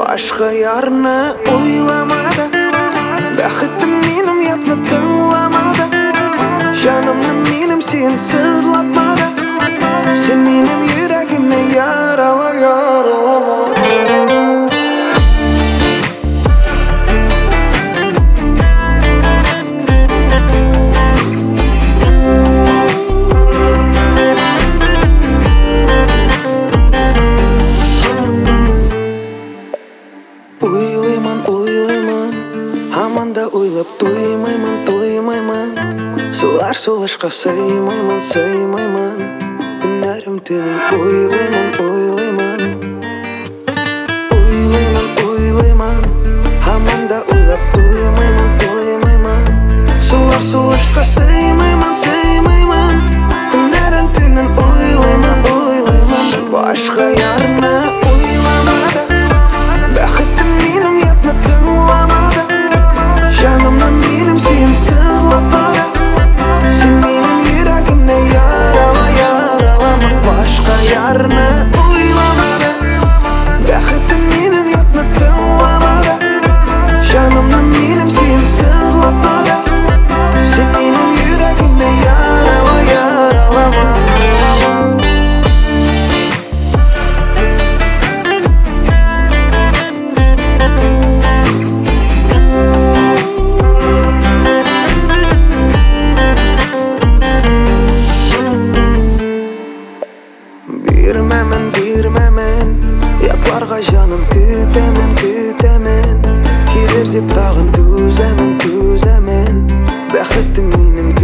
Başka yarını uylamada, бақытым менің ұятны тыңламады. Жанымны менің сен сызлатмады. Сен менің жүрегімді яралама. Ойлаймын, аманда ойлап тоймаймын. Солар солашқа сыймаймын. Күнәрім түнім ойлаймын. Аманда ойлап тоймаймын. Солар солашқа сыймаймын. Күнәрім түнім ойлаймын. Başka yarını uylamada, бақытым менің ұятны тыңламады. Жанымнан менің сен сызлатмады. Сен менің жүрегімді яралама. Başka yarını uylamады, бақытым менің ұятны тыңламады. Жанымнан менің сен сызлатмады. Сен менің жүрегімді яралама. Бермәмен, ятларға жаным күтәмен. Келер деп тағын төзәмен. Бақытым менің